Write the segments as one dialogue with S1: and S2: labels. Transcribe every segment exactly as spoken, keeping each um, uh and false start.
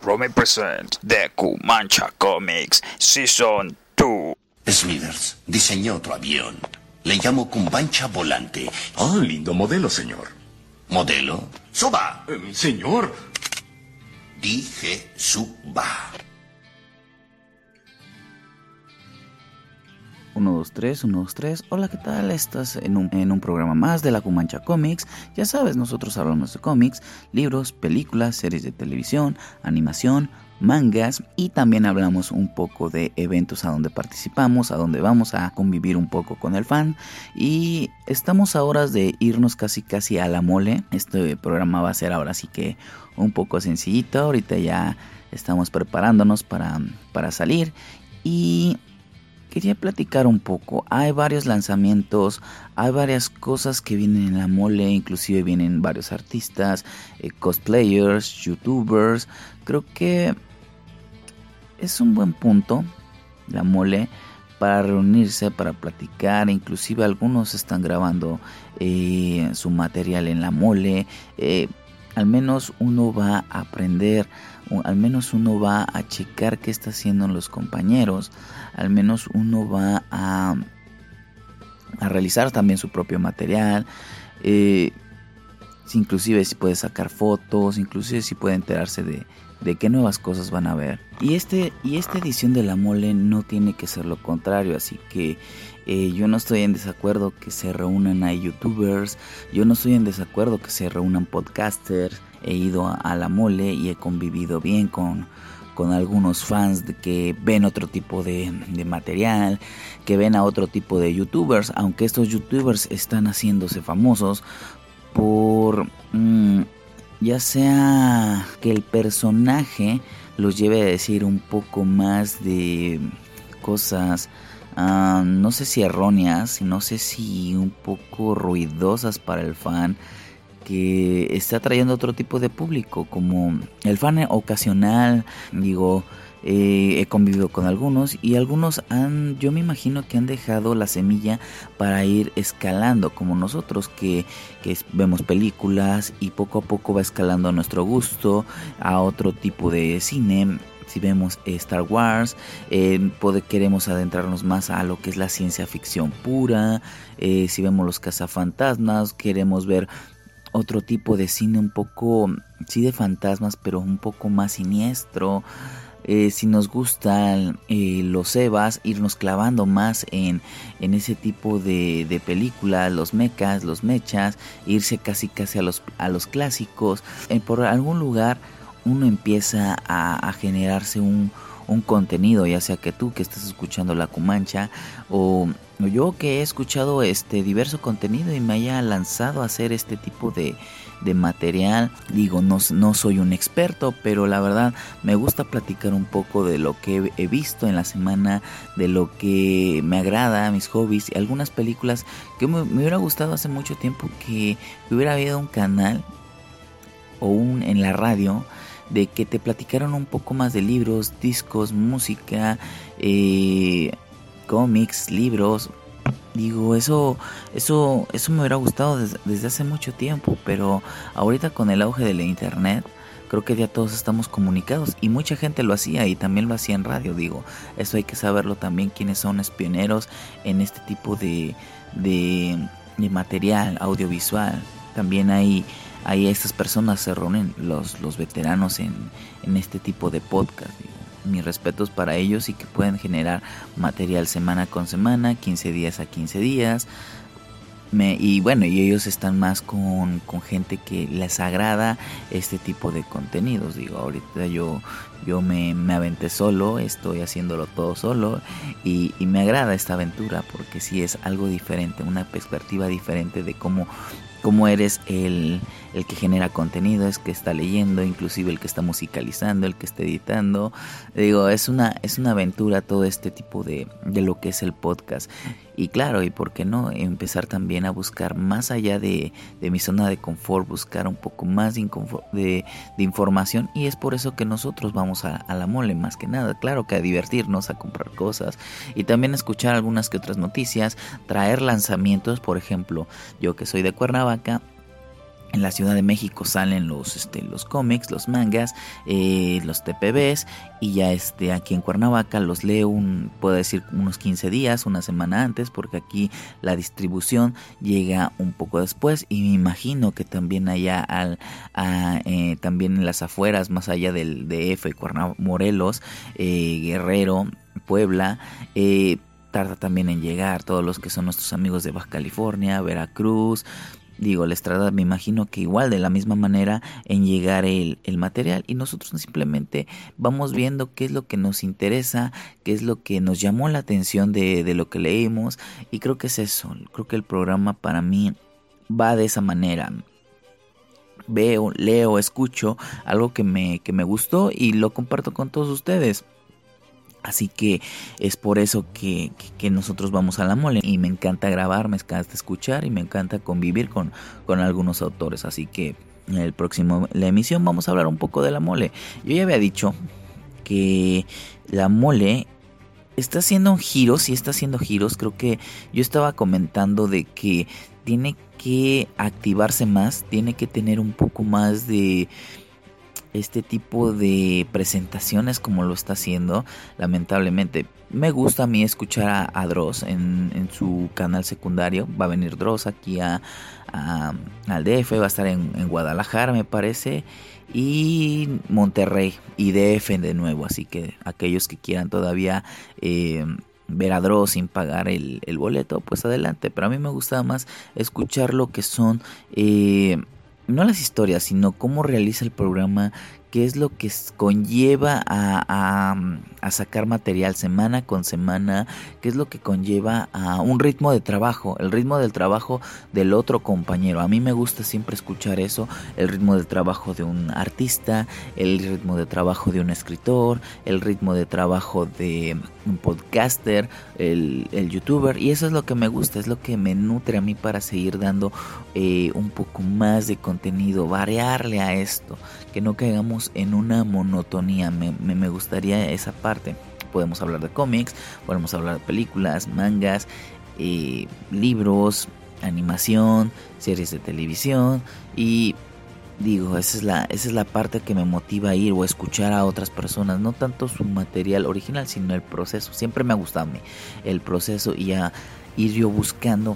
S1: Rome present The Kumancha Comics Season dos.
S2: Smithers diseñó otro avión. Le llamo Kumancha Volante.
S3: Ah, lindo modelo, señor.
S2: ¿Modelo? ¡Suba!
S3: Eh, señor.
S2: Dije suba.
S4: uno, dos, tres, uno, dos, tres. Hola, ¿qué tal? Estás en un, en un programa más de la Kumancha Comics. Ya sabes, nosotros hablamos de cómics, libros, películas, series de televisión, animación, mangas, y también hablamos un poco de eventos a donde participamos, a donde vamos a convivir un poco con el fan. Y estamos a horas de irnos casi casi a la mole. Este programa va a ser ahora sí que un poco sencillito. Ahorita ya estamos preparándonos para, para salir y quería platicar un poco. Hay varios lanzamientos, hay varias cosas que vienen en la mole, inclusive vienen varios artistas, eh, cosplayers, youtubers. Creo que es un buen punto la mole para reunirse, para platicar. Inclusive algunos están grabando eh, su material en la mole. Eh, al menos uno va a aprender, al menos uno va a checar qué está haciendo los compañeros, al menos uno va a, a realizar también su propio material, eh, inclusive si puede sacar fotos, inclusive si puede enterarse de, de qué nuevas cosas van a ver. Y, este, y esta edición de la mole no tiene que ser lo contrario, así que eh, yo no estoy en desacuerdo que se reúnan a youtubers, yo no estoy en desacuerdo que se reúnan podcasters. He ido a, a la mole y he convivido bien con, con algunos fans de que ven otro tipo de, de material, que ven a otro tipo de youtubers, aunque estos youtubers están haciéndose famosos por mmm, ya sea que el personaje los lleve a decir un poco más de cosas, uh, no sé si erróneas, no sé si un poco ruidosas para el fan, que está trayendo otro tipo de público, como el fan ocasional. Digo, eh, he convivido con algunos y algunos han, yo me imagino que han dejado la semilla para ir escalando, como nosotros que, que vemos películas y poco a poco va escalando nuestro gusto a otro tipo de cine. Si vemos Star Wars, eh, puede, queremos adentrarnos más a lo que es la ciencia ficción pura. Eh, si vemos los cazafantasmas, queremos ver otro tipo de cine un poco, sí, de fantasmas, pero un poco más siniestro. Eh, si nos gustan eh, los evas, irnos clavando más en, en ese tipo de, de películas, los mechas, los mechas, irse casi casi a los, a los clásicos. Eh, por algún lugar uno empieza a, a generarse un, un contenido, ya sea que tú que estás escuchando la Kumancha o yo que he escuchado este diverso contenido y me haya lanzado a hacer este tipo de, de material. Digo, no, no soy un experto, pero la verdad me gusta platicar un poco de lo que he visto en la semana, de lo que me agrada, mis hobbies y algunas películas que me, me hubiera gustado hace mucho tiempo que hubiera habido un canal o un en la radio de que te platicaron un poco más de libros, discos, música, eh, cómics, libros. Digo, eso, eso, eso me hubiera gustado desde, desde hace mucho tiempo, pero ahorita con el auge de la internet, creo que ya todos estamos comunicados y mucha gente lo hacía y también lo hacía en radio. Digo, eso hay que saberlo también, quiénes son los pioneros en este tipo de, de, de material audiovisual. También hay, hay estas personas se reúnen, los, los veteranos en, en este tipo de podcast. Digo, mis respetos para ellos y que pueden generar material semana con semana, quince días a quince días. Me, y bueno, y ellos están más con, con gente que les agrada este tipo de contenidos. Digo, ahorita yo, yo me, me aventé solo, estoy haciéndolo todo solo y, y me agrada esta aventura porque sí es algo diferente, una perspectiva diferente de cómo, cómo eres el, el que genera contenido, es que está leyendo, inclusive el que está musicalizando, el que está editando. Digo, es una, es una aventura todo este tipo de, de lo que es el podcast. Y claro, y por qué no, empezar también a buscar más allá de, de mi zona de confort, buscar un poco más de, de, de información. Y es por eso que nosotros vamos a, a la mole más que nada. Claro que a divertirnos, a comprar cosas y también a escuchar algunas que otras noticias, traer lanzamientos. Por ejemplo, yo que soy de Cuernavaca, En la Ciudad de México salen los, este, los cómics, los mangas, eh, los T P Bs, y ya este, aquí en Cuernavaca los leo, un, puedo decir unos quince días, una semana antes, porque aquí la distribución llega un poco después, y me imagino que también allá, al, a, eh, también en las afueras, más allá del D F, Cuernavaca, Morelos, eh, Guerrero, Puebla, eh, tarda también en llegar todos los que son nuestros amigos de Baja California, Veracruz. Digo, les trata, me imagino que igual de la misma manera en llegar el, el material, y nosotros simplemente vamos viendo qué es lo que nos interesa, qué es lo que nos llamó la atención de, de lo que leímos, y creo que es eso. Creo que el programa para mí va de esa manera. Veo, leo, escucho algo que me, que me gustó y lo comparto con todos ustedes. Así que es por eso que, que, que nosotros vamos a la mole, y me encanta grabar, me encanta escuchar y me encanta convivir con, con algunos autores. Así que en el próximo, la emisión, vamos a hablar un poco de la mole. Yo ya había dicho que la mole está haciendo giros, y está haciendo giros. Creo que yo estaba comentando de que tiene que activarse más, tiene que tener un poco más de este tipo de presentaciones como lo está haciendo. Lamentablemente me gusta a mí escuchar a, a Dross en, en su canal secundario. Va a venir Dross aquí a, a, al D F, va a estar en, en Guadalajara, me parece, y Monterrey y D F de nuevo. Así que aquellos que quieran todavía eh, ver a Dross sin pagar el, el boleto, pues adelante. Pero a mí me gusta más escuchar lo que son eh, no las historias, sino cómo realiza el programa, qué es lo que conlleva a, a, a sacar material semana con semana, qué es lo que conlleva a un ritmo de trabajo, el ritmo del trabajo del otro compañero. A mí me gusta siempre escuchar eso, el ritmo de trabajo de un artista, el ritmo de trabajo de un escritor, el ritmo de trabajo de un podcaster, el, el youtuber, y eso es lo que me gusta, es lo que me nutre a mí para seguir dando eh, un poco más de contenido, variarle a esto, que no caigamos en una monotonía. Me, me, me gustaría esa parte. Podemos hablar de cómics, podemos hablar de películas, mangas, eh, libros, animación, series de televisión, y digo, esa es la esa es la parte que me motiva a ir o a escuchar a otras personas, no tanto su material original, sino el proceso. Siempre me ha gustado a mí el proceso, y a ir yo buscando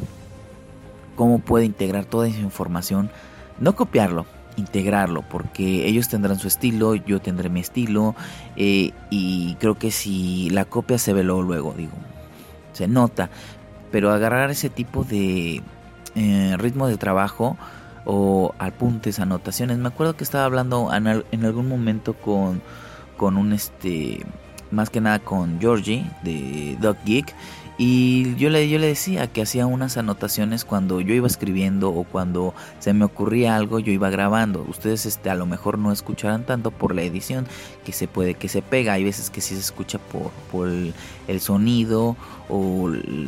S4: cómo puedo integrar toda esa información, no copiarlo, integrarlo, porque ellos tendrán su estilo, yo tendré mi estilo, eh, y creo que si la copia se ve luego, luego, digo, se nota, pero agarrar ese tipo de eh, ritmo de trabajo o apuntes, anotaciones. Me acuerdo que estaba hablando en, al, en algún momento con, con un este, más que nada con Georgie de Dog Geek, y yo le, yo le decía que hacía unas anotaciones cuando yo iba escribiendo, o cuando se me ocurría algo, yo iba grabando. Ustedes este, a lo mejor no escucharán tanto por la edición, que se puede que se pega. Hay veces que sí se escucha por, por el, el sonido o el,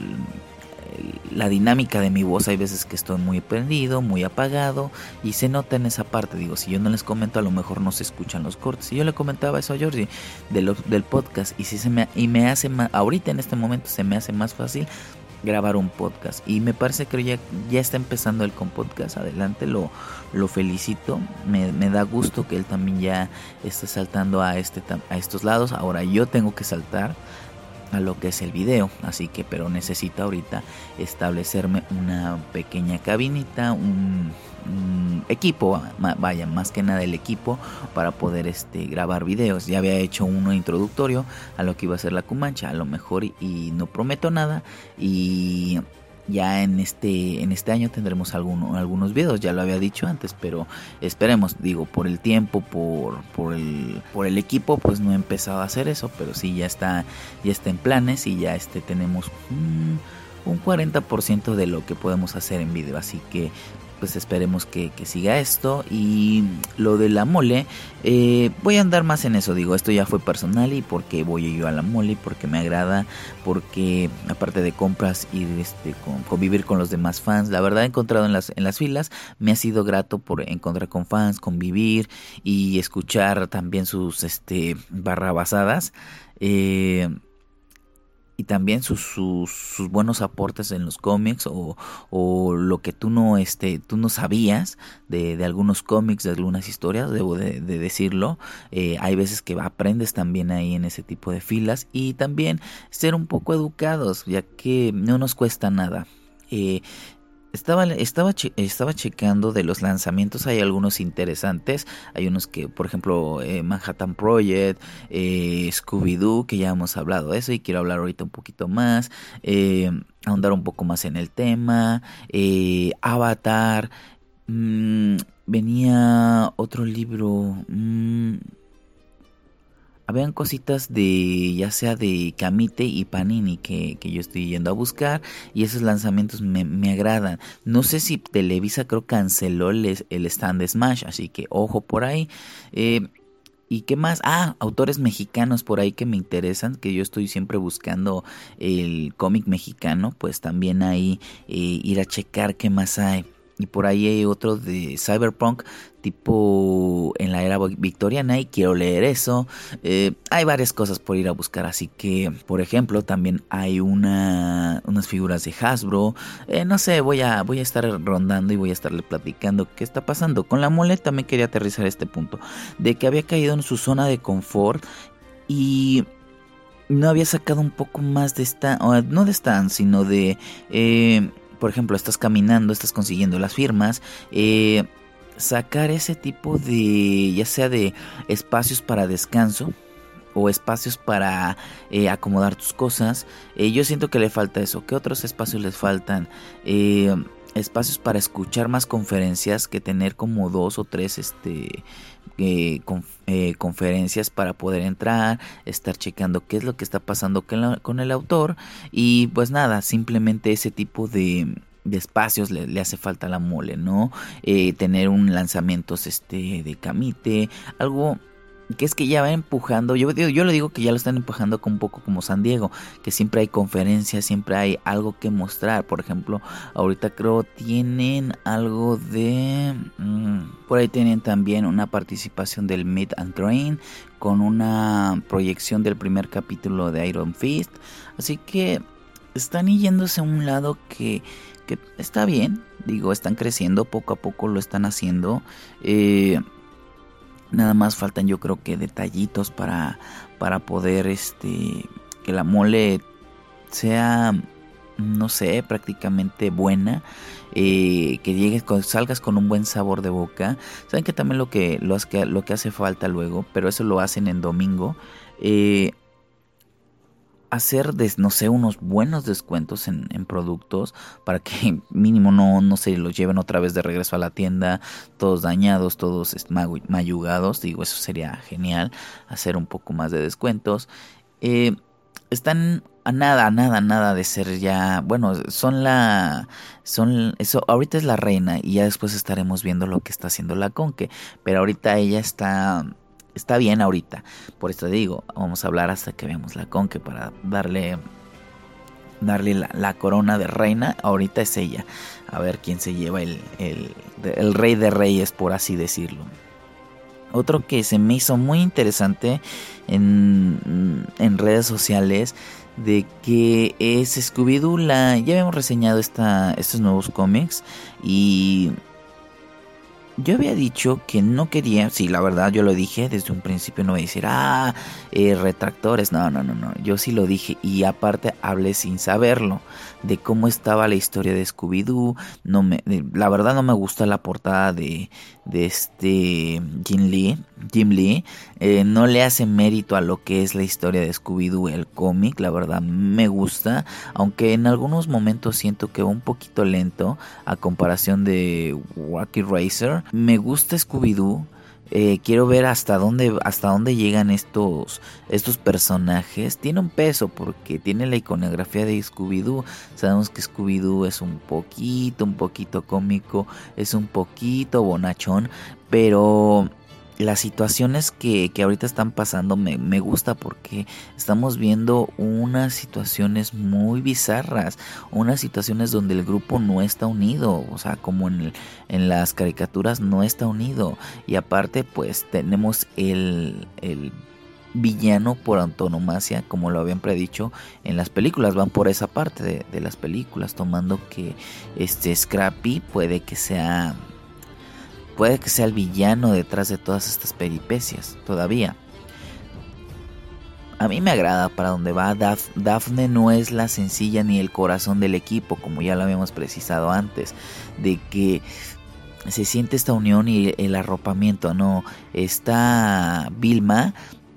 S4: la dinámica de mi voz. Hay veces que estoy muy prendido, muy apagado, y se nota en esa parte. Digo, si yo no les comento, a lo mejor no se escuchan los cortes. Y yo le comentaba eso a Georgie de lo, del podcast, y si se me y me hace más, ahorita en este momento se me hace más fácil grabar un podcast, y me parece que ya, ya está empezando él con podcast. Adelante, lo, lo felicito, me, me da gusto que él también ya esté saltando a, este, a estos lados. Ahora yo tengo que saltar a lo que es el video, así que pero necesito ahorita establecerme una pequeña cabinita, un, un equipo, vaya, más que nada el equipo para poder este grabar videos. Ya había hecho uno introductorio a lo que iba a ser la Cumancha, a lo mejor, y, y no prometo nada, y ya en este en este año tendremos alguno, algunos videos, ya lo había dicho antes, pero esperemos, digo, por el tiempo, por por el por el equipo, pues no he empezado a hacer eso, pero sí ya está ya está en planes, y ya este tenemos un, un cuarenta por ciento de lo que podemos hacer en video, así que pues esperemos que, que siga esto. Y lo de la mole, eh, voy a andar más en eso, digo, esto ya fue personal, y porque voy yo a la mole, porque me agrada, porque aparte de compras y de este, con, convivir con los demás fans, la verdad he encontrado en las, en las filas, me ha sido grato por encontrar con fans, convivir y escuchar también sus este barrabasadas. eh, y también sus, sus, sus buenos aportes en los cómics o, o lo que tú no este tú no sabías de, de algunos cómics, de algunas historias, debo de, de decirlo. Eh, hay veces que aprendes también ahí en ese tipo de filas, y también ser un poco educados, ya que no nos cuesta nada. Eh, Estaba, estaba, che, estaba checando de los lanzamientos, hay algunos interesantes, hay unos que, por ejemplo, eh, Manhattan Project, eh, Scooby-Doo, que ya hemos hablado de eso y quiero hablar ahorita un poquito más, eh, ahondar un poco más en el tema, eh, Avatar, mmm, venía otro libro, mmm, habían cositas de, ya sea de Kamite y Panini que, que yo estoy yendo a buscar, y esos lanzamientos me, me agradan. No sé si Televisa creo canceló el, el stand de Smash, así que ojo por ahí. Eh, ¿Y qué más? Ah, autores mexicanos por ahí que me interesan, que yo estoy siempre buscando el cómic mexicano, pues también ahí eh, ir a checar qué más hay. Y por ahí hay otro de Cyberpunk, tipo en la era victoriana, y quiero leer eso. Eh, hay varias cosas por ir a buscar, así que, por ejemplo, también hay una unas figuras de Hasbro. Eh, no sé, voy a, voy a estar rondando y voy a estarle platicando qué está pasando. Con la Mole también quería aterrizar este punto, de que había caído en su zona de confort y no había sacado un poco más de esta, o no de stand, sino de... Eh, por ejemplo, estás caminando, estás consiguiendo las firmas, eh, sacar ese tipo de, ya sea de espacios para descanso o espacios para eh, acomodar tus cosas. Eh, yo siento que le falta eso. ¿Qué otros espacios les faltan? Eh, espacios para escuchar más conferencias, que tener como dos o tres este eh, conf, eh, conferencias para poder entrar, estar checando qué es lo que está pasando con, la, con el autor. Y pues nada, simplemente ese tipo de, de espacios le, le hace falta a la Mole, ¿no? Eh, tener un lanzamientos este de Kamite, algo que es que ya va empujando. Yo, yo lo digo que ya lo están empujando con un poco como San Diego, que siempre hay conferencias, siempre hay algo que mostrar. Por ejemplo, ahorita creo tienen algo de... Mmm, por ahí tienen también una participación del Meet and Train, con una proyección del primer capítulo de Iron Fist. Así que están yéndose a un lado que, que está bien. Digo, están creciendo, poco a poco lo están haciendo. Eh... Nada más faltan, yo creo que detallitos para, para poder este que la Mole sea, no sé, prácticamente buena, eh, que llegues con, salgas con un buen sabor de boca. Saben que también lo que lo, lo que hace falta luego, pero eso lo hacen en domingo, eh, hacer, des, no sé, unos buenos descuentos en, en productos para que mínimo no, no se los lleven otra vez de regreso a la tienda todos dañados, todos mayugados. Digo, eso sería genial, hacer un poco más de descuentos. Eh, están a nada, a nada, nada de ser ya, bueno, son la, son, eso, ahorita es la reina y ya después estaremos viendo lo que está haciendo la Conque, pero ahorita ella está... Está bien ahorita, por esto digo, vamos a hablar hasta que veamos la Conque para darle, darle la, la corona de reina. Ahorita es ella, a ver quién se lleva el, el, el rey de reyes, por así decirlo. Otro que se me hizo muy interesante en, en redes sociales, de que es Scooby-Doo. La, ya habíamos reseñado esta, estos nuevos cómics y... Yo había dicho que no quería, sí, la verdad yo lo dije desde un principio, no voy a decir, ah, eh, retractores, no, no, no, no, yo sí lo dije y aparte hablé sin saberlo de cómo estaba la historia de Scooby-Doo. No me, la verdad no me gusta la portada de, de este Jim Lee, Jim Lee, eh, no le hace mérito a lo que es la historia de Scooby-Doo, el cómic. La verdad me gusta, aunque en algunos momentos siento que va un poquito lento a comparación de Wacky Racer. Me gusta Scooby-Doo. Eh, quiero ver hasta dónde hasta dónde llegan estos estos personajes. Tiene un peso porque tiene la iconografía de Scooby-Doo. Sabemos que Scooby-Doo es un poquito, un poquito cómico, es un poquito bonachón, pero las situaciones que, que ahorita están pasando me, me gusta porque estamos viendo unas situaciones muy bizarras, unas situaciones donde el grupo no está unido, o sea, como en, el, en las caricaturas no está unido. Y aparte pues tenemos el, el villano por antonomasia, como lo habían predicho en las películas. Van por esa parte de, de las películas, tomando que este Scrappy puede que sea puede que sea el villano detrás de todas estas peripecias todavía. A mí me agrada para donde va. Daf- Daphne no es la sencilla ni el corazón del equipo, como ya lo habíamos precisado antes, de que se siente esta unión y el arropamiento. No, está Vilma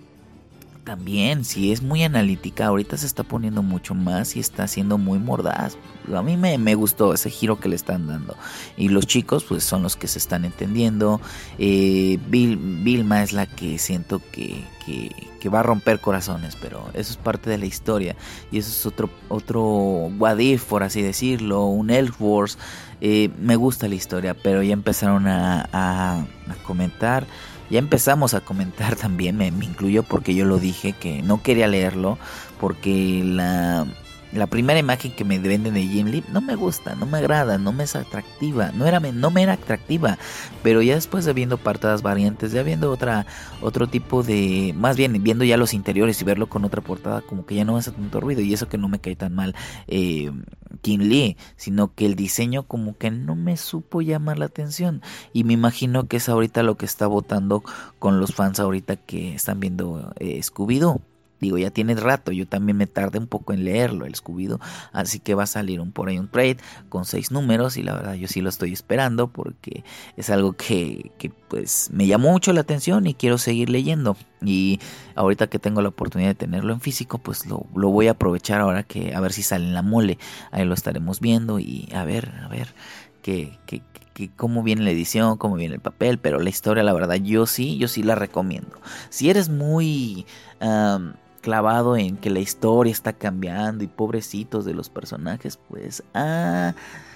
S4: también, sí, es muy analítica. Ahorita se está poniendo mucho más y está siendo muy mordaz. A mí me, me gustó ese giro que le están dando. Y los chicos pues son los que se están entendiendo. eh, Vil, Vilma es la que siento que, que, que va a romper corazones, pero eso es parte de la historia. Y eso es otro, otro what if, por así decirlo, un Elseworlds. Eh, me gusta la historia, pero ya empezaron a, a, a comentar. Ya empezamos a comentar también, me, me incluyo porque yo lo dije, que no quería leerlo porque la, la primera imagen que me venden de Jim Lee no me gusta, no me agrada, no me es atractiva, no, era, no me era atractiva, pero ya después de viendo portadas variantes, ya viendo otra, otro tipo de, más bien viendo ya los interiores y verlo con otra portada, como que ya no me hace tanto ruido, y eso que no me cae tan mal eh, Jim Lee, sino que el diseño como que no me supo llamar la atención, y me imagino que es ahorita lo que está votando con los fans ahorita que están viendo eh, Scooby-Doo. Digo, ya tiene rato, yo también me tardé un poco en leerlo, el Scooby-Doo, así que va a salir un por ahí un trade con seis números, y la verdad yo sí lo estoy esperando porque es algo que, que pues me llamó mucho la atención y quiero seguir leyendo. Y ahorita que tengo la oportunidad de tenerlo en físico, pues lo, lo voy a aprovechar ahora, que a ver si sale en la mole, ahí lo estaremos viendo y a ver, a ver que, que, que cómo viene la edición, cómo viene el papel, pero la historia, la verdad, yo sí, yo sí la recomiendo. Si eres muy um, clavado en que la historia está cambiando y pobrecitos de los personajes, pues ah,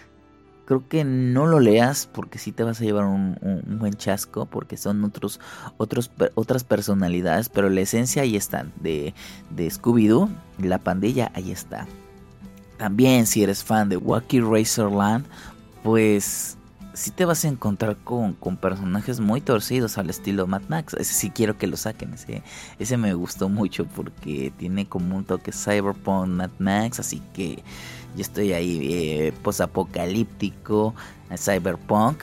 S4: creo que no lo leas, porque sí te vas a llevar un, un, un buen chasco, porque son otros, otros, otras personalidades, pero la esencia ahí está, de, de Scooby-Doo, la pandilla, ahí está. También si eres fan de Wacky Racer Land, pues sí te vas a encontrar con, con personajes muy torcidos al estilo Mad Max. Ese sí quiero que lo saquen, ese, ese me gustó mucho porque tiene como un toque cyberpunk Mad Max, así que yo estoy ahí, eh, posapocalíptico, cyberpunk,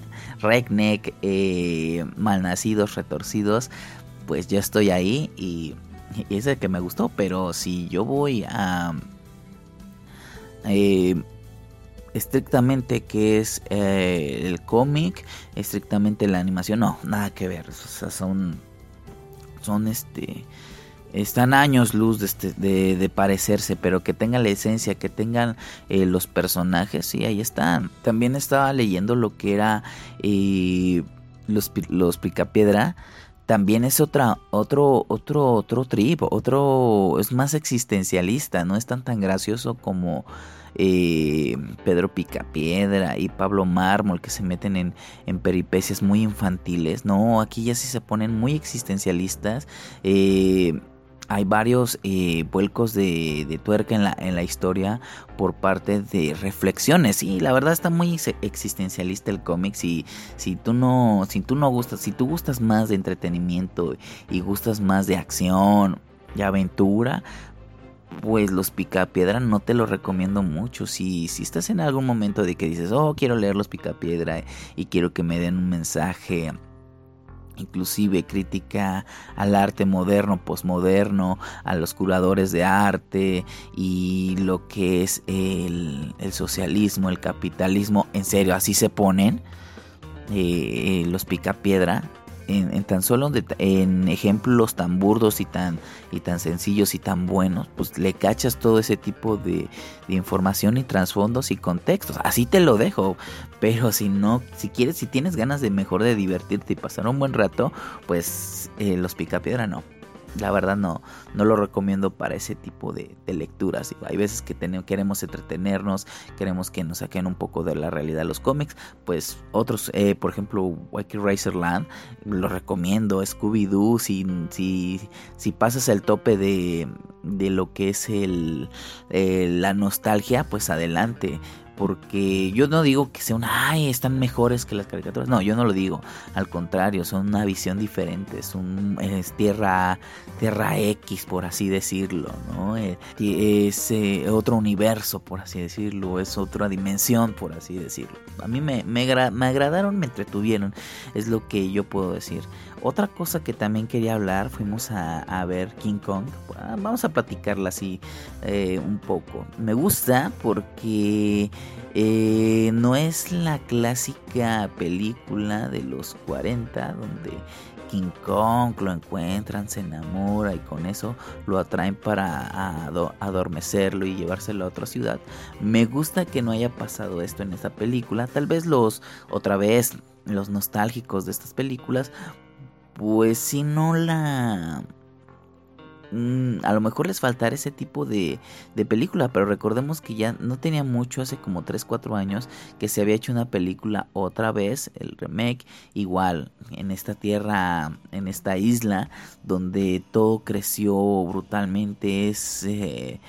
S4: redneck, eh, malnacidos, retorcidos, pues yo estoy ahí y, y ese que me gustó. Pero si yo voy a eh, estrictamente que es eh, el cómic, estrictamente la animación, no, nada que ver. O sea, son son este están años luz de, este, de, de parecerse, pero que tengan la esencia, que tengan eh, los personajes, sí, ahí están. También estaba leyendo lo que era eh, los, los Picapiedra. También es otra, otro, otro, otro trip, otro, es más existencialista, no es tan tan gracioso como eh, Pedro Picapiedra y Pablo Mármol, que se meten en, en peripecias muy infantiles. No, aquí ya sí se ponen muy existencialistas. Eh, hay varios eh, vuelcos de, de tuerca en la, en la historia por parte de reflexiones. Y la verdad está muy existencialista el cómic. Si, si tú no, si tú no gustas, si tú gustas más de entretenimiento y gustas más de acción y aventura, pues los Picapiedra no te lo recomiendo mucho. Si, si estás en algún momento de que dices, oh, quiero leer los Picapiedra y quiero que me den un mensaje, inclusive crítica al arte moderno, posmoderno, a los curadores de arte y lo que es el, el socialismo, el capitalismo, en serio, así se ponen eh, los Picapiedra. En, en tan solo de, en ejemplos tan burdos y tan y tan sencillos y tan buenos, pues le cachas todo ese tipo de, de información y trasfondos y contextos. Así te lo dejo. Pero si no, si quieres, si tienes ganas de mejor de divertirte y pasar un buen rato, pues eh, los Picapiedra no. La verdad no, no lo recomiendo para ese tipo de, de lecturas. Hay veces que tenemos, queremos entretenernos, queremos que nos saquen un poco de la realidad los cómics. Pues otros, eh, por ejemplo, Wacky Racer Land, lo recomiendo. Scooby-Doo, si, si, si pasas el tope de, de lo que es el, eh, la nostalgia, pues adelante. porque yo no digo que sea una, ay, están mejores que las caricaturas, no, yo no lo digo, al contrario, son una visión diferente, es, un, es tierra, tierra X, por así decirlo, ¿no? Es eh, otro universo, por así decirlo, es otra dimensión, por así decirlo. A mí me, me, gra- me agradaron, me entretuvieron, es lo que yo puedo decir. Otra cosa que también quería hablar, fuimos a, a ver King Kong. Vamos a platicarla así eh, un poco. Me gusta porque eh, no es la clásica película de los cuarenta donde King Kong lo encuentran, se enamora y con eso lo atraen para ado- adormecerlo y llevárselo a otra ciudad. Me gusta que no haya pasado esto en esta película. Tal vez los, otra vez, los nostálgicos de estas películas, pues si no la... Mm, a lo mejor les faltará ese tipo de, de película, pero recordemos que ya no tenía mucho, hace como tres cuatro años, que se había hecho una película otra vez, el remake, igual, en esta tierra, en esta isla, donde todo creció brutalmente, es... Eh,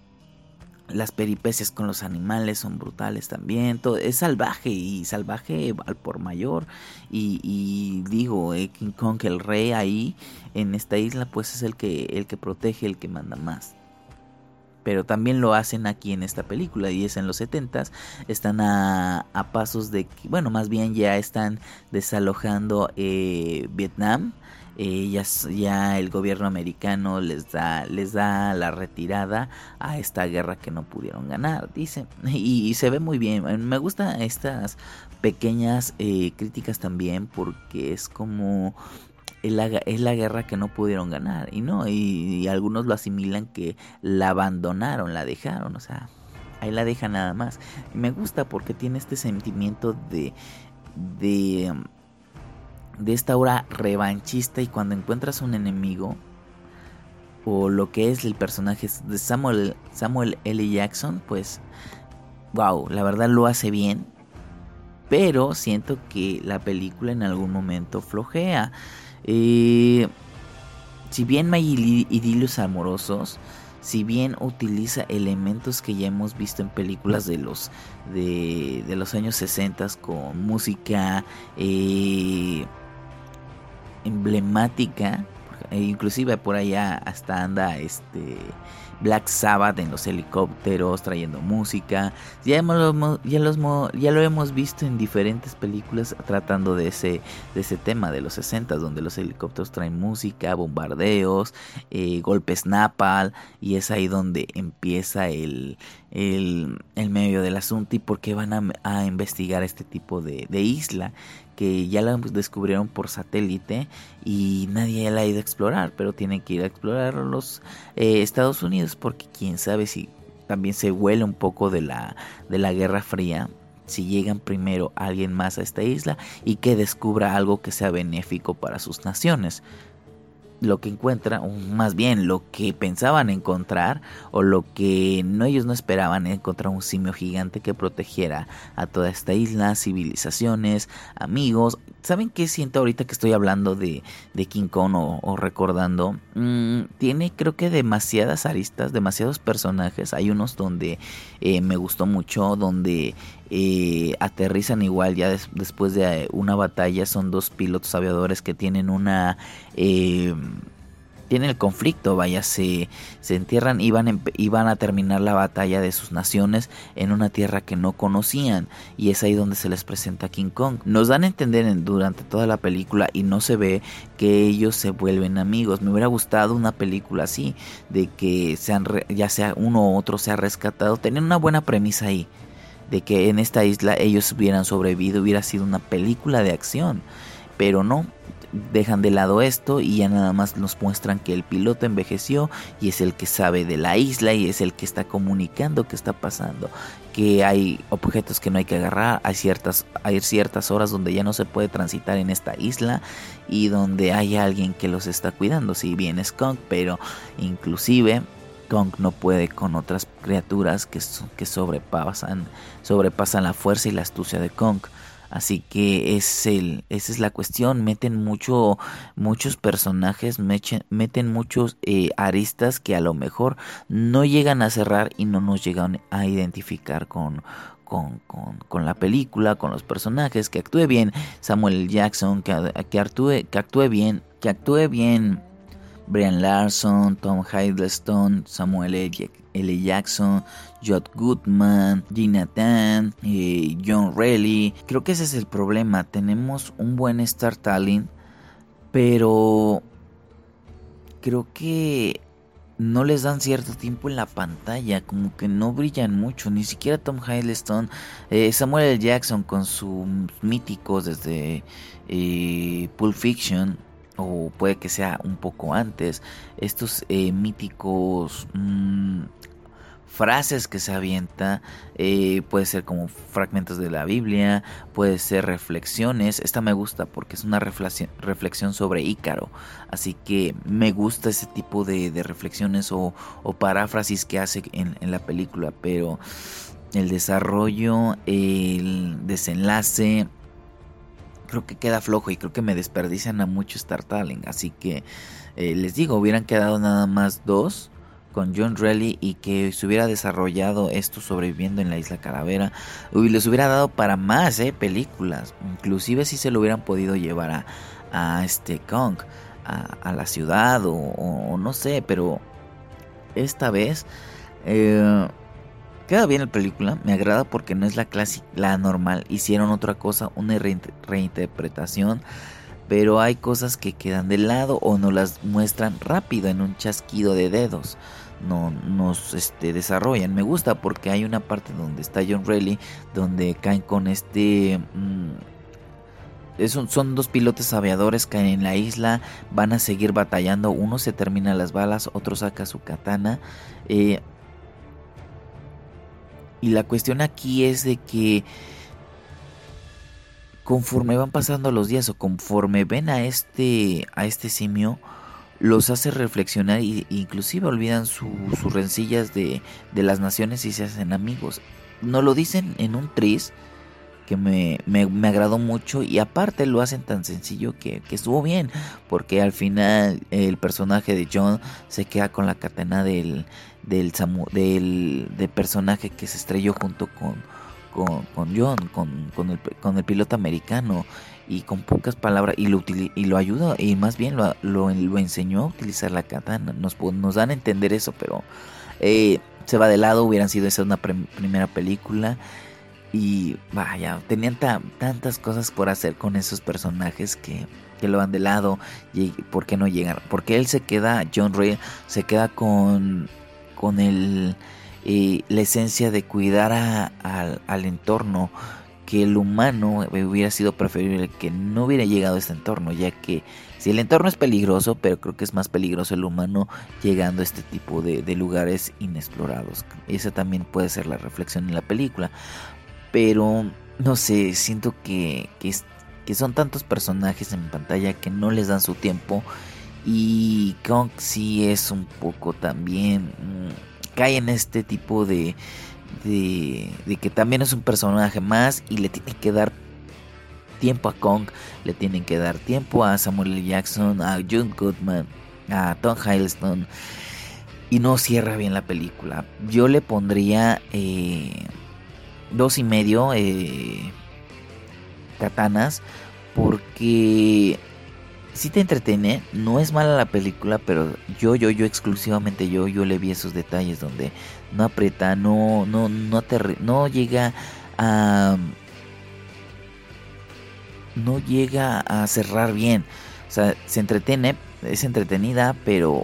S4: las peripecias con los animales son brutales también. Todo es salvaje y salvaje al por mayor. Y, y digo, eh, King Kong, el rey ahí en esta isla, pues es el que, el que protege, el que manda más. Pero también lo hacen aquí en esta película y es en los setentas. Están a, a pasos de, bueno, más bien ya están desalojando eh, Vietnam. Eh, ya, ya el gobierno americano les da, les da la retirada a esta guerra que no pudieron ganar, dice, y, y se ve muy bien. Me gustan estas pequeñas eh, críticas también porque es como es la, es la guerra que no pudieron ganar y no, y, y algunos lo asimilan que la abandonaron, la dejaron, o sea, ahí la dejan nada más. Y me gusta porque tiene este sentimiento de de de esta aura revanchista, y cuando encuentras un enemigo o lo que es el personaje de Samuel Samuel L. Jackson, pues wow, la verdad lo hace bien, pero siento que la película en algún momento flojea. Eh, si bien no hay idilios amorosos, si bien utiliza elementos que ya hemos visto en películas de los de, de los años sesenta con música eh, emblemática, e inclusive por allá hasta anda este Black Sabbath en los helicópteros trayendo música. Ya, hemos, ya, los, ya lo hemos visto en diferentes películas tratando de ese, de ese tema de los sesenta, donde los helicópteros traen música, bombardeos, eh, golpes napalm, y es ahí donde empieza el, el, el medio del asunto y por qué van a, a investigar este tipo de, de isla que ya la descubrieron por satélite y nadie la ha ido a explorar, pero tienen que ir a explorar los eh, Estados Unidos, porque quién sabe si también se huele un poco de la, de la Guerra Fría, si llegan primero alguien más a esta isla y que descubra algo que sea benéfico para sus naciones. Lo que encuentra, o más bien lo que pensaban encontrar, o lo que no ellos no esperaban, encontrar un simio gigante que protegiera a toda esta isla, civilizaciones, amigos. ¿Saben qué siento ahorita que estoy hablando de, de King Kong o, o recordando? Mm, tiene creo que demasiadas aristas, demasiados personajes. Hay unos donde eh, me gustó mucho, donde eh, aterrizan igual ya des, después de una batalla. Son dos pilotos aviadores que tienen una... Eh, tienen el conflicto, vaya, se, se entierran y van, y van a terminar la batalla de sus naciones en una tierra que no conocían, y es ahí donde se les presenta King Kong. Nos dan a entender en, durante toda la película, y no se ve que ellos se vuelven amigos. Me hubiera gustado una película así, de que sean, ya sea uno u otro sea rescatado. Tenían una buena premisa ahí, de que en esta isla ellos hubieran sobrevivido, hubiera sido una película de acción, pero no. Dejan de lado esto y ya nada más nos muestran que el piloto envejeció y es el que sabe de la isla y es el que está comunicando qué está pasando, que hay objetos que no hay que agarrar, hay ciertas, hay ciertas horas donde ya no se puede transitar en esta isla y donde hay alguien que los está cuidando. Si bien es Kong, pero inclusive Kong no puede con otras criaturas que, que sobrepasan, sobrepasan la fuerza y la astucia de Kong. Así que es el, esa es la cuestión. Meten mucho, muchos personajes, meten, meten muchos eh, aristas que a lo mejor no llegan a cerrar y no nos llegan a identificar con, con, con, con la película, con los personajes, que actúe bien Samuel L. Jackson, que, que, actúe, que actúe bien, que actúe bien Brie Larson, Tom Hiddleston, Samuel L. Jackson, John Goodman, Gina Tan, eh, John Reilly. Creo que ese es el problema. Tenemos un buen star talent, pero creo que no les dan cierto tiempo en la pantalla, como que no brillan mucho, ni siquiera Tom Hiddleston, eh, Samuel L. Jackson con sus míticos desde eh, Pulp Fiction, o puede que sea un poco antes, estos eh, míticos mmm, frases que se avienta, eh, puede ser como fragmentos de la Biblia, puede ser reflexiones. Esta me gusta porque es una reflexión, reflexión sobre Ícaro, así que me gusta ese tipo de, de reflexiones o, o paráfrasis que hace en, en la película, pero el desarrollo, el desenlace, creo que queda flojo y creo que me desperdician a mucho Star Talent, así que eh, les digo, hubieran quedado nada más dos con John Reilly y que se hubiera desarrollado esto sobreviviendo en la Isla Calavera, y les hubiera dado para más eh, películas, inclusive si se lo hubieran podido llevar a, a este Kong, a, a la ciudad o, o, o no sé, pero esta vez eh, queda bien la película, me agrada porque no es la clásica, la normal, hicieron otra cosa, una reint- reinterpretación, pero hay cosas que quedan de lado o no las muestran rápido en un chasquido de dedos. No nos este, desarrollan. Me gusta porque hay una parte donde está John Reilly, donde caen con este... Mmm, es un, son dos pilotos aviadores, caen en la isla, van a seguir batallando. Uno se termina las balas, otro saca su katana. Eh, y la cuestión aquí es de que conforme van pasando los días o conforme ven a este a este simio, los hace reflexionar e inclusive olvidan su, sus rencillas de, de las naciones y se hacen amigos. Nos lo dicen en un tris que me, me, me agradó mucho, y aparte lo hacen tan sencillo que, que estuvo bien, porque al final el personaje de John se queda con la katana del, del, Samu, del, del personaje que se estrelló junto con Con, con John, con, con, el, con el piloto americano, y con pocas palabras, y lo, util, y lo ayuda, y más bien lo, lo, lo enseñó a utilizar la katana. Nos, nos dan a entender eso, pero eh, se va de lado. Hubieran sido esa una pre, primera película, y vaya, tenían ta, tantas cosas por hacer con esos personajes que, que lo van de lado. Y ¿por qué no llegan? Porque él se queda, John Reilly se queda con, con el... Y la esencia de cuidar a, a, al entorno, que el humano hubiera sido preferible que no hubiera llegado a este entorno, ya que si el entorno es peligroso, pero creo que es más peligroso el humano llegando a este tipo de, de lugares inexplorados. Esa también puede ser la reflexión en la película, pero no sé, siento que, que, es, que son tantos personajes en pantalla que no les dan su tiempo, y Kong sí es un poco también... Mmm, cae en este tipo de, de de que también es un personaje más, y le tienen que dar tiempo a Kong, le tienen que dar tiempo a Samuel L. Jackson, a John Goodman, a Tom Hiddleston, y no cierra bien la película. Yo le pondría eh, dos y medio eh, katanas, porque si te entretiene, no es mala la película, pero yo, yo, yo exclusivamente yo, yo le vi esos detalles donde no aprieta, no, no, no, aterri- no llega a, no llega a cerrar bien. O sea, se entretiene, es entretenida, pero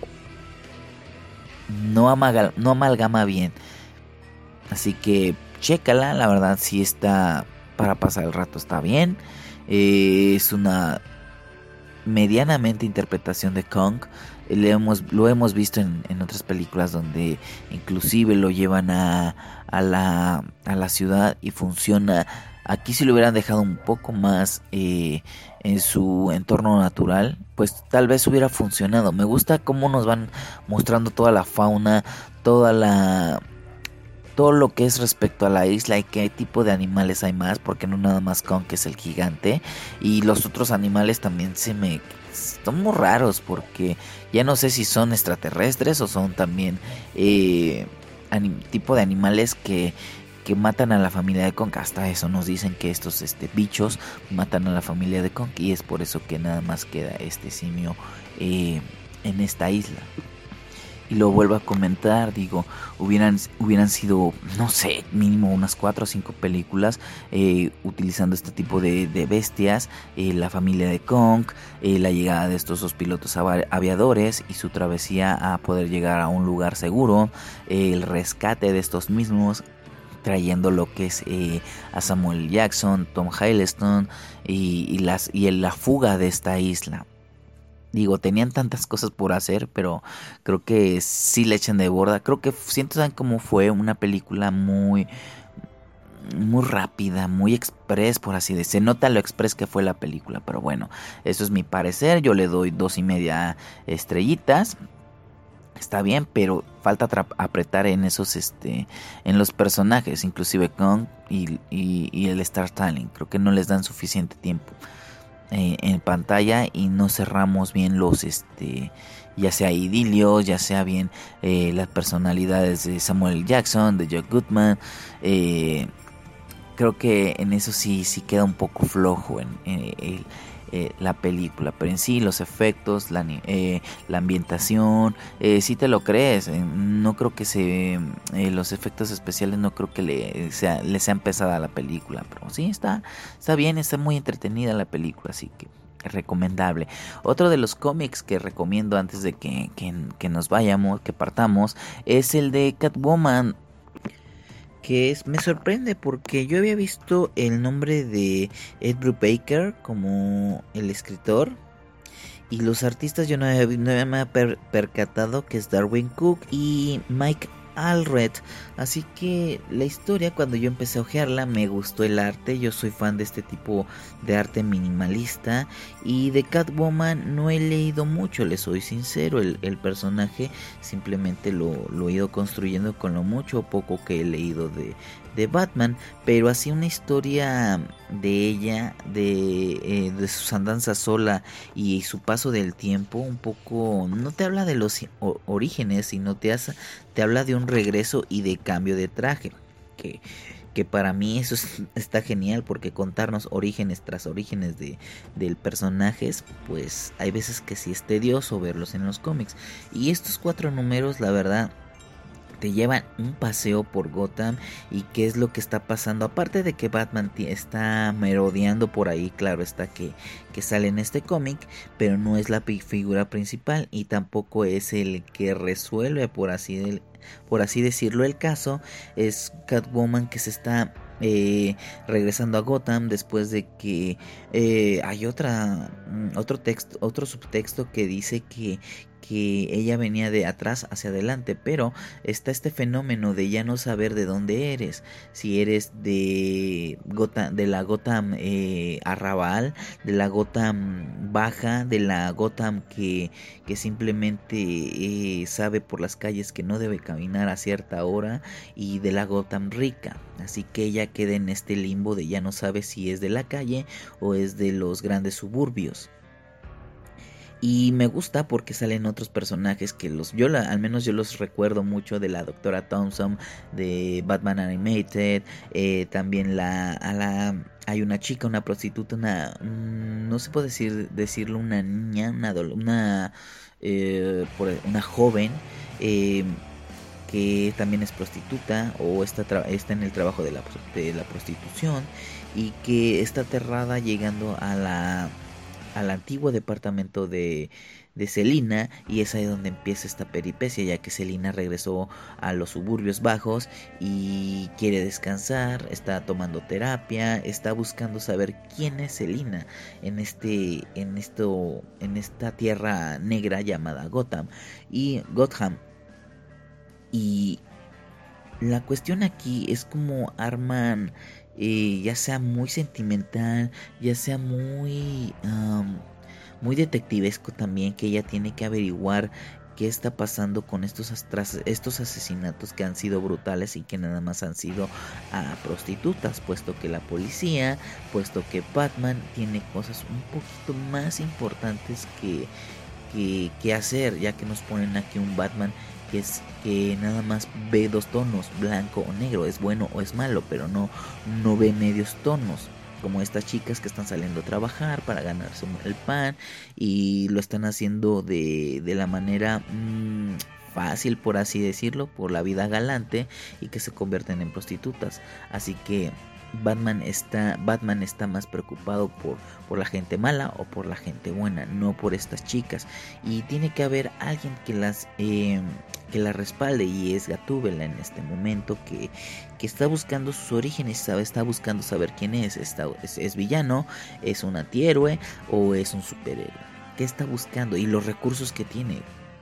S4: no amalgama, no amalgama bien. Así que chécala, la verdad sí está para pasar el rato, está bien. Eh, es una medianamente interpretación de Kong. Le hemos, lo hemos visto en, en otras películas donde inclusive lo llevan a, a, la, a la ciudad y funciona. Aquí si lo hubieran dejado un poco más eh, en su entorno natural, pues tal vez hubiera funcionado. Me gusta cómo nos van mostrando toda la fauna, toda la... todo lo que es respecto a la isla y qué tipo de animales hay más, porque no nada más Kong, que es el gigante, y los otros animales también se me son muy raros, porque ya no sé si son extraterrestres o son también eh, anim, tipo de animales que que matan a la familia de Kong. Hasta eso nos dicen que estos este, bichos matan a la familia de Kong, y es por eso que nada más queda este simio eh, en esta isla. Y lo vuelvo a comentar, digo, hubieran, hubieran sido, no sé, mínimo unas cuatro o cinco películas eh, utilizando este tipo de, de bestias, eh, la familia de Kong, eh, la llegada de estos dos pilotos aviadores y su travesía a poder llegar a un lugar seguro, eh, el rescate de estos mismos, trayendo lo que es eh, a Samuel Jackson, Tom Hiddleston y, y, las, y la fuga de esta isla. Digo, tenían tantas cosas por hacer, pero creo que sí le echan de borda. Creo que siento ¿saben cómo fue? Una película muy, muy rápida, muy express, por así decirlo. Se nota lo express que fue la película, pero bueno, eso es mi parecer. Yo le doy dos y media estrellitas. Está bien, pero falta apretar en esos, este, en los personajes, inclusive Kong y, y, y el Star Talent. Creo que no les dan suficiente tiempo Eh, en pantalla y no cerramos bien los este ya sea idilios, ya sea bien eh, las personalidades de Samuel Jackson, de John Goodman. eh, creo que en eso sí sí queda un poco flojo en, en, en, eh, la película, pero en sí los efectos, la, eh, la ambientación, eh, sí te lo crees. eh, no creo que se eh, los efectos especiales no creo que le sea, le sean pesada a la película, pero sí está, está bien, está muy entretenida la película, así que recomendable. Otro de los cómics que recomiendo antes de que, que, que nos vayamos, que partamos, es el de Catwoman, que es, me sorprende porque yo había visto el nombre de Ed Brubaker como el escritor, y los artistas yo no, había, no me había per, percatado que es Darwyn Cook y Mike Allred. Así que la historia, cuando yo empecé a ojearla, me gustó el arte. Yo soy fan de este tipo de arte minimalista, y de Catwoman no he leído mucho, le soy sincero. El, el personaje simplemente lo, lo he ido construyendo con lo mucho o poco que he leído de, de Batman, pero así una historia de ella, de, eh, de sus andanzas sola y su paso del tiempo, un poco no te habla de los orígenes, sino te, hace, te habla de un regreso y de cambio de traje, que, que para mí eso es, está genial, porque contarnos orígenes tras orígenes de, de personajes, pues hay veces que sí es tedioso verlos en los cómics, y estos cuatro números la verdad te llevan un paseo por Gotham y qué es lo que está pasando. Aparte de que Batman t- está merodeando por ahí, claro está que, que sale en este cómic, pero no es la p- figura principal y tampoco es el que resuelve, por así, de, por así decirlo, el caso. Es Catwoman que se está eh, regresando a Gotham después de que eh, hay otra otro texto, otro subtexto que dice que que ella venía de atrás hacia adelante, pero está este fenómeno de ya no saber de dónde eres, si eres de Gotham, de la Gotham eh, arrabal, de la Gotham baja, de la Gotham que, que simplemente eh, sabe por las calles que no debe caminar a cierta hora, y de la Gotham rica. Así que ella queda en este limbo de ya no sabe si es de la calle o es de los grandes suburbios. Y me gusta porque salen otros personajes que los yo la, al menos yo los recuerdo mucho, de la Doctora Thompson, de Batman Animated, eh, también la, a la hay una chica, una prostituta, una no se puede decir decirlo una niña, una una, eh, una joven eh, que también es prostituta o está, tra- está en el trabajo de la, de la prostitución, y que está aterrada llegando a la al antiguo departamento de, de Selina, y es ahí donde empieza esta peripecia, ya que Selina regresó a los suburbios bajos y quiere descansar, está tomando terapia, está buscando saber quién es Selina en este en esto en esta tierra negra llamada Gotham y Gotham. Y la cuestión aquí es cómo arman, eh, ya sea muy sentimental, ya sea muy um, muy detectivesco también, que ella tiene que averiguar qué está pasando con estos, astras, estos asesinatos que han sido brutales y que nada más han sido a prostitutas, puesto que la policía, puesto que Batman tiene cosas un poquito más importantes que qué, qué hacer, ya que nos ponen aquí un Batman que es que nada más ve dos tonos, blanco o negro, es bueno o es malo, pero no, no ve medios tonos, como estas chicas que están saliendo a trabajar para ganarse el pan y lo están haciendo de, de la manera mmm, fácil, por así decirlo, por la vida galante, y que se convierten en prostitutas. Así que Batman está, Batman está más preocupado por, por la gente mala o por la gente buena, no por estas chicas. Y tiene que haber alguien que las, eh, que las respalde, y es Gatúbela en este momento, que, que está buscando sus orígenes, sabe, está buscando saber quién es, está, es, es villano, es un antihéroe o es un superhéroe. ¿Qué está buscando? Y los recursos que tiene.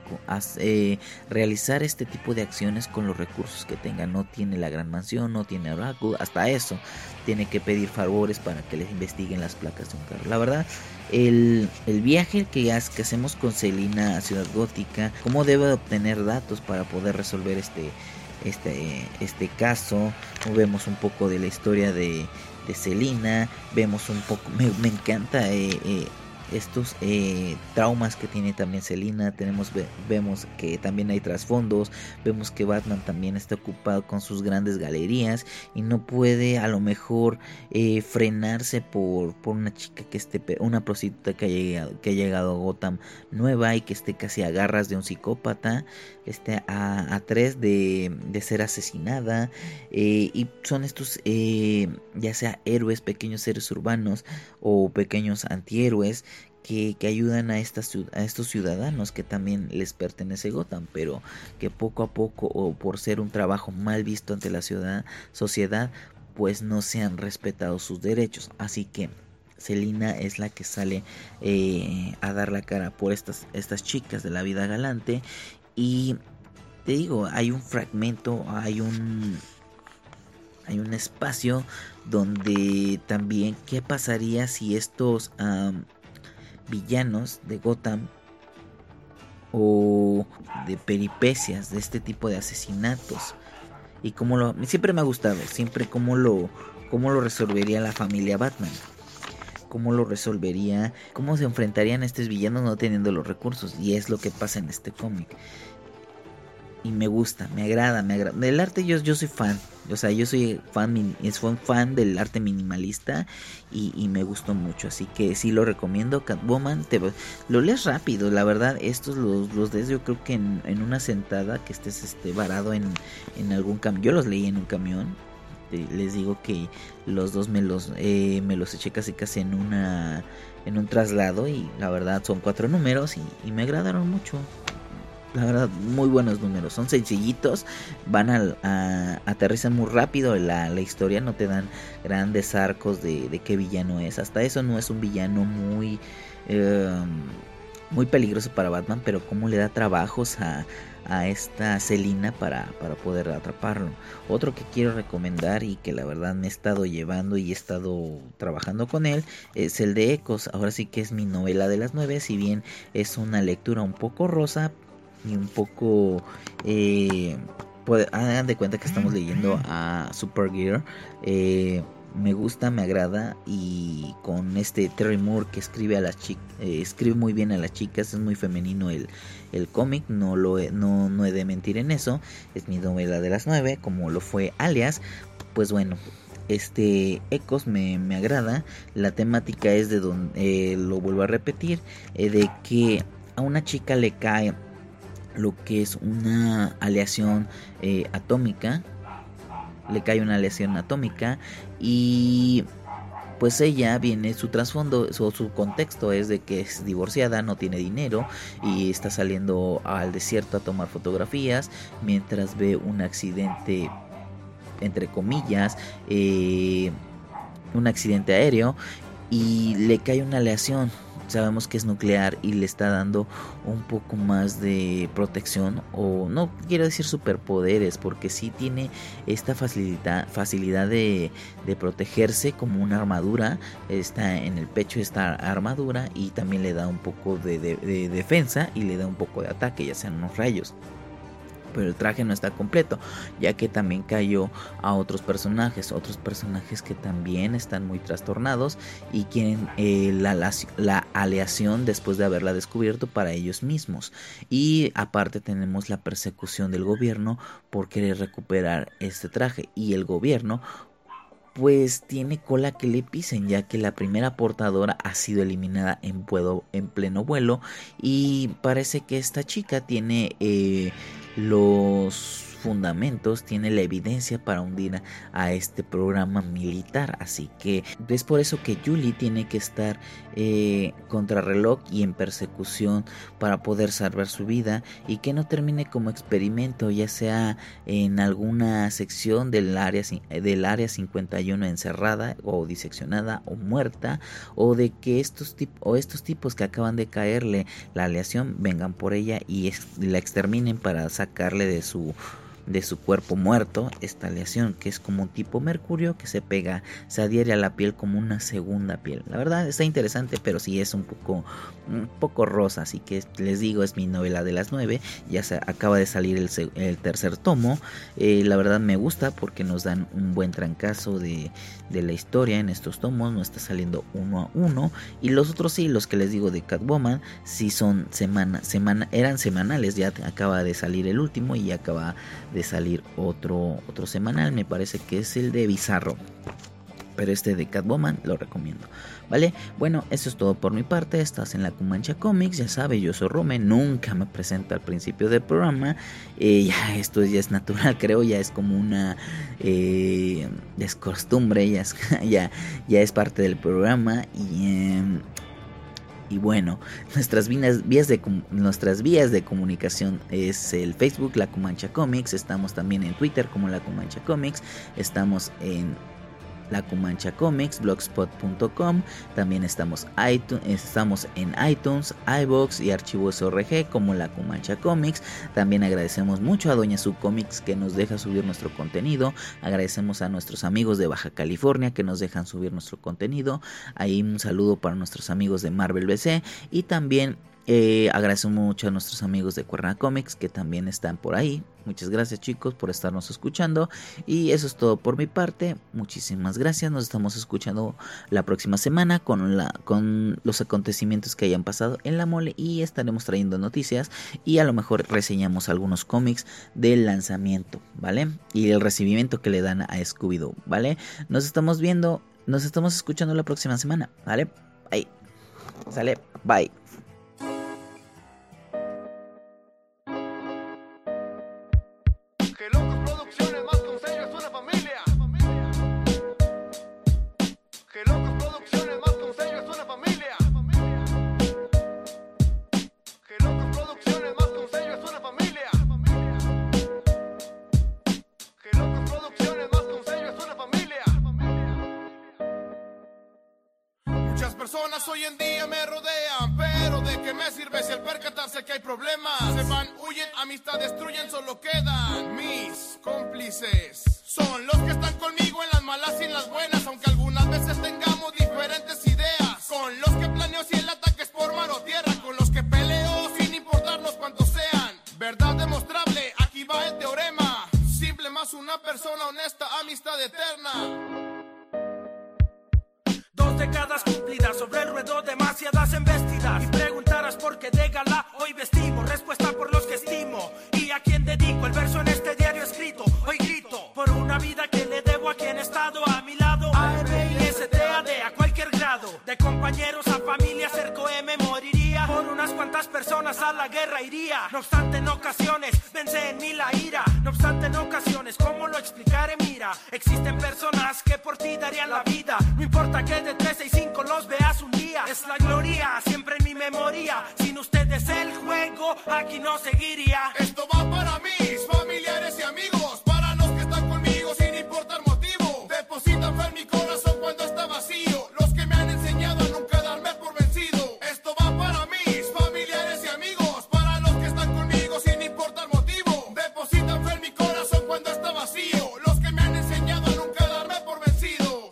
S4: Eh, realizar este tipo de acciones con los recursos que tenga. No tiene la gran mansión, no tiene Oracle, hasta eso tiene que pedir favores para que les investiguen las placas de un carro. La verdad, el, el viaje que, que hacemos con Selina a Ciudad Gótica, cómo debe obtener datos para poder resolver este este este caso. Vemos un poco de la historia de, de Selina, vemos un poco, me, me encanta eh, eh, estos eh, traumas que tiene también Selina. Tenemos, ve, vemos que también hay trasfondos, vemos que Batman también está ocupado con sus grandes galerías y no puede a lo mejor eh, frenarse por, por una chica que esté, una prostituta que ha llegado, que ha llegado a Gotham nueva y que esté casi a garras de un psicópata, esté a, a tres de, de ser asesinada, eh, y son estos eh, ya sea héroes, pequeños seres urbanos o pequeños antihéroes Que, que ayudan a, estas, a estos ciudadanos que también les pertenece Gotham, pero que poco a poco, o por ser un trabajo mal visto ante la ciudad, sociedad, pues no se han respetado sus derechos. Así que Selina es la que sale eh, a dar la cara por estas, estas chicas de la vida galante. Y te digo, hay un fragmento, hay un... Hay un espacio donde también qué pasaría si estos um, villanos de Gotham o de peripecias de este tipo de asesinatos, y cómo lo, siempre me ha gustado, siempre cómo lo, cómo lo resolvería la familia Batman, cómo lo resolvería, cómo se enfrentarían a estos villanos no teniendo los recursos, y es lo que pasa en este cómic. Y me gusta, me agrada, me agrada. Del arte yo, yo soy fan. O sea, yo soy fan, soy fan del arte minimalista y, y me gustó mucho. Así que sí lo recomiendo. Catwoman, te, lo lees rápido. La verdad, estos los, los lees yo creo que en, en una sentada, que estés este, varado en, en algún camión. Yo los leí en un camión. Les digo que los dos me los, eh, me los eché casi casi en, una, en un traslado. Y la verdad son cuatro números y, y me agradaron mucho. La verdad, muy buenos números, son sencillitos, van a, a aterrizan muy rápido la, la historia, no te dan grandes arcos de, de qué villano es. Hasta eso no es un villano muy eh, muy peligroso para Batman, pero cómo le da trabajos a, a esta Selina para, para poder atraparlo. Otro que quiero recomendar y que la verdad me he estado llevando y he estado trabajando con él es el de Ecos. Ahora sí que es mi novela de las nueve, si bien es una lectura un poco rosa y un poco eh, pues, hagan de cuenta que estamos leyendo a Supergirl. eh, me gusta, me agrada, y con este Terry Moore que escribe a las chicas, eh, escribe muy bien a las chicas, es muy femenino el, el cómic, no lo he, no, no he de mentir en eso. Es mi novela de las nueve, como lo fue Alias. Pues bueno, este Ecos me, me agrada. La temática es de donde, eh, lo vuelvo a repetir, eh, de que a una chica le cae lo que es una aleación eh, atómica, le cae una aleación atómica y pues ella viene, su trasfondo, su, su contexto es de que es divorciada, no tiene dinero y está saliendo al desierto a tomar fotografías mientras ve un accidente, entre comillas, eh, un accidente aéreo, y le cae una aleación. Sabemos que es nuclear y le está dando un poco más de protección, o no quiero decir superpoderes, porque sí tiene esta facilidad, facilidad de, de protegerse como una armadura. Está en el pecho esta armadura y también le da un poco de, de, de defensa y le da un poco de ataque, ya sean unos rayos. pero el traje no está completo, ya que también cayó a otros personajes, otros personajes que también están muy trastornados y quieren eh, la, la, la aleación después de haberla descubierto para ellos mismos. Y aparte tenemos la persecución del gobierno por querer recuperar este traje, y el gobierno pues tiene cola que le pisen, ya que la primera portadora ha sido eliminada en, puedo, en pleno vuelo, y parece que esta chica tiene eh, los fundamentos, tiene la evidencia para hundir a este programa militar. Así que es por eso que Julie tiene que estar eh, contrarreloj y en persecución para poder salvar su vida y que no termine como experimento, ya sea en alguna sección del área, del área cincuenta y uno encerrada o diseccionada o muerta, o de que estos, tip o estos tipos que acaban de caerle la aleación vengan por ella y la exterminen para sacarle de su de su cuerpo muerto esta aleación, que es como un tipo mercurio que se pega, se adhiere a la piel como una segunda piel. La verdad está interesante, pero sí es un poco un poco rosa, así que les digo, es mi novela de las nueve, ya se acaba de salir el, el tercer tomo. Eh, la verdad me gusta porque nos dan un buen trancazo de, de la historia en estos tomos, no está saliendo uno a uno, y los otros sí, los que les digo de Catwoman, sí son semana, semana, eran semanales, ya acaba de salir el último y acaba de salir otro, otro semanal, me parece que es el de Bizarro, pero este de Catwoman lo recomiendo, ¿vale? Bueno, eso es todo por mi parte. Estás en la Cumancha Comics, ya sabes, yo soy Rome, nunca me presento al principio del programa, eh, ya esto ya es natural, creo, ya es como una eh, es costumbre, ya es, ya, ya es parte del programa. Y eh, Y bueno, nuestras vías, vías de, nuestras vías de comunicación es el Facebook, La Cumancha Comics. Estamos también en Twitter como La Cumancha Comics. Estamos en La Cumancha Comics, blogspot punto com. También estamos, iTunes, estamos en iTunes, iVoox y Archivos O R G como La Cumancha Comics. También agradecemos mucho a Doña Sub Comics que nos deja subir nuestro contenido. Agradecemos a nuestros amigos de Baja California que nos dejan subir nuestro contenido. Ahí un saludo para nuestros amigos de Marvel B C. Y también Eh, agradecemos mucho a nuestros amigos de Cuerna Comics que también están por ahí. Muchas gracias, chicos, por estarnos escuchando. Y eso es todo por mi parte. Muchísimas gracias. Nos estamos escuchando la próxima semana con, la, con los acontecimientos que hayan pasado en la mole, y estaremos trayendo noticias y a lo mejor reseñamos algunos cómics del lanzamiento, ¿vale? Y el recibimiento que le dan a Scooby-Doo, ¿vale? Nos estamos viendo, nos estamos escuchando la próxima semana, ¿vale? Bye. Sale, bye.
S5: Hoy en día me rodean, pero ¿de qué me sirve si al percatarse que hay problemas se van, huyen, amistad destruyen, solo quedan mis cómplices? Son los que están conmigo en las malas y en las buenas, aunque algunas veces tengamos diferentes ideas. Con los que planeo si el ataque es por mar o tierra, con los que peleo sin importarnos cuántos sean. Verdad demostrable, aquí va el teorema. Simple más una persona honesta, amistad eterna.
S6: Dos décadas cumplidas, sobre el ruedo demasiadas embestidas. Y preguntarás por qué de gala hoy vestimos. Respuesta por los que estimo. ¿Y a quién dedico el verso en este diario escrito? Hoy grito por una vida que le debo a quien ha estado a mi lado. A M I S T A D a cualquier grado. De compañeros a familia cerco M moriría. Por unas cuantas personas a la guerra iría. No obstante en ocasiones vence en mí la ira. No obstante en ocasiones, ¿cómo lo explicaré? Mira, existen personas que por ti darían la vida. No importa que de tres, seis, cinco los veas un día. Es la gloria, siempre en mi memoria. Sin ustedes el juego aquí no seguiría.
S5: Esto va para mis familiares y amigos, para los que están conmigo sin importar motivo. Depositan fe en mi corazón cuando está vacío. Los que me han enseñado a nunca darme por vencido. Esto va para mis familiares y amigos, para los que están conmigo sin importar motivo. Depositan fe en mi corazón cuando está vacío. Los que me han enseñado a nunca darme por vencido.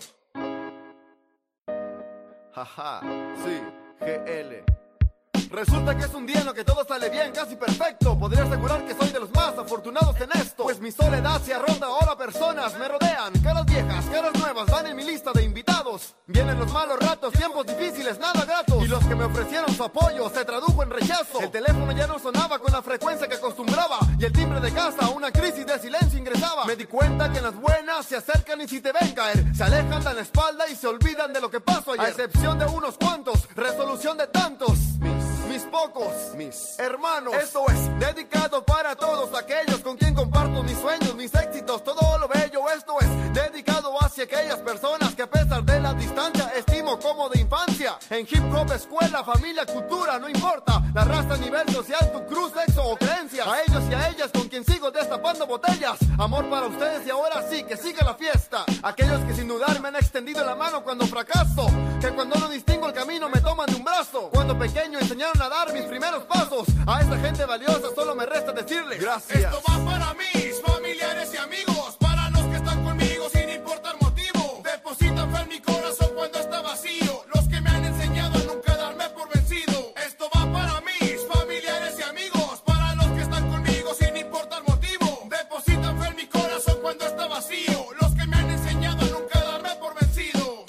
S7: Jaja, sí, G L. Resulta que es un día en lo que todo sale bien, casi perfecto. Podría asegurar porque soy de los más afortunados en esto. Pues mi soledad se arronda, ahora personas me rodean. Caras viejas, caras nuevas van en mi lista de invitados. Vienen los malos ratos, tiempos difíciles, nada gratos. Y los que me ofrecieron su apoyo se tradujo en rechazo. El teléfono ya no sonaba con la frecuencia que acostumbraba. Y el timbre de casa, una crisis de silencio ingresaba. Me di cuenta que en las buenas se acercan y si te ven caer, se alejan, dan la espalda y se olvidan de lo que pasó ayer. A excepción de unos cuantos, resolución de tantos. Mis, mis pocos, mis hermanos. Esto es dedicado para todos aquellos con quien comparto mis sueños, mis éxitos, todo lo bello. Esto es dedicado hacia aquellas personas que a pesar de la distancia estimo como de infancia. En hip hop, escuela, familia, cultura, no importa la raza, nivel social, tu cruz, sexo o creencia. A ellos y a ellas con quien sigo destapando botellas. Amor para ustedes y ahora sí, que siga la fiesta. Aquellos que sin dudar me han extendido la mano cuando fracaso, que cuando no distingo el camino me toman de un brazo. Cuando pequeño enseñaron a dar mis primeros pasos. A esta gente valiosa solo me resta decirle gracias.
S5: Esto va para mis familiares y amigos, para los que están conmigo sin importar motivo. Depositan fe en mi corazón cuando está vacío, los que me han enseñado a nunca darme por vencido. Esto va para mis familiares y amigos, para los que están conmigo sin importar motivo. Depositan fe en mi corazón cuando está vacío, los que me han enseñado a nunca darme por vencido.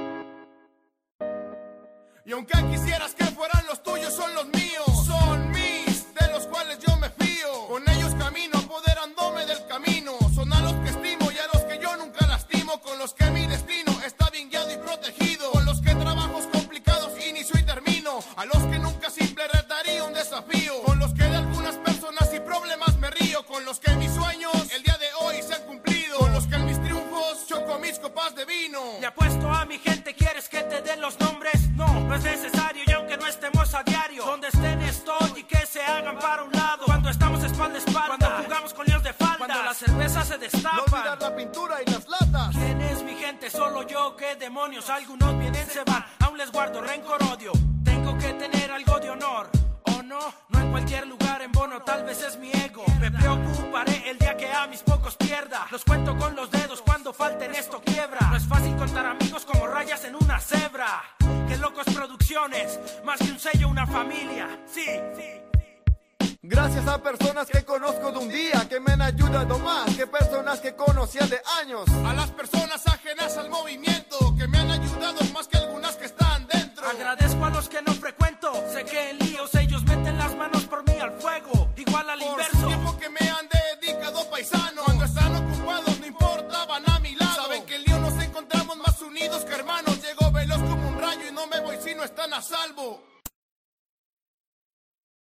S5: Y aunque quisieras que fueran los tuyos, son los míos, son mis, de los cuales yo me fío. Con ellos camino, apoderándome del camino. Son a los que estimo y a los que yo nunca lastimo. Con los que mi destino está bien guiado y protegido. Con los que trabajos complicados inicio y termino. A los que nunca simple retaría un desafío. Con los que de algunas personas y problemas me río. Con los que mis sueños el día de hoy se han cumplido. Con los que en mis triunfos choco mis copas de vino.
S6: Le apuesto a mi gente, ¿quieres que te den los nombres? No, no es necesario y aunque no estemos a diario, donde estén estoy y que se hagan para un lado. Cuando estamos espalda a espalda, cuando jugamos con líos de falda, cuando la cerveza se destapa.
S7: No olvidar la pintura y las latas.
S6: ¿Quién es mi gente? Solo yo, ¿qué demonios? Algunos vienen, se van, aún les guardo rencor, odio. Tengo que tener algo de honor, ¿o no? No en cualquier lugar en bono, tal vez es mi ego. Me preocuparé el día que a mis pocos pierda. Los cuento con los dedos, cuando falten esto quiebra. No es fácil contar amigos como rayas en una cebra. Qué locos producciones, más que un sello, una familia. Sí, sí.
S7: Gracias a personas que conozco de un día, que me han ayudado más que personas que conocía de años.
S5: A las personas ajenas al movimiento, que me han ayudado más que algunas que están dentro.
S6: Agradezco a los que no frecuento, sé que en líos ellos meten las manos por mí al fuego. Igual al
S5: por
S6: inverso.
S5: Su tiempo que me han dedicado paisanos. Cuando están ocupados no importa, van a mi lado. Saben que en lío nos encontramos más unidos que hermanos. Llego veloz como un rayo y no me voy si no están a salvo.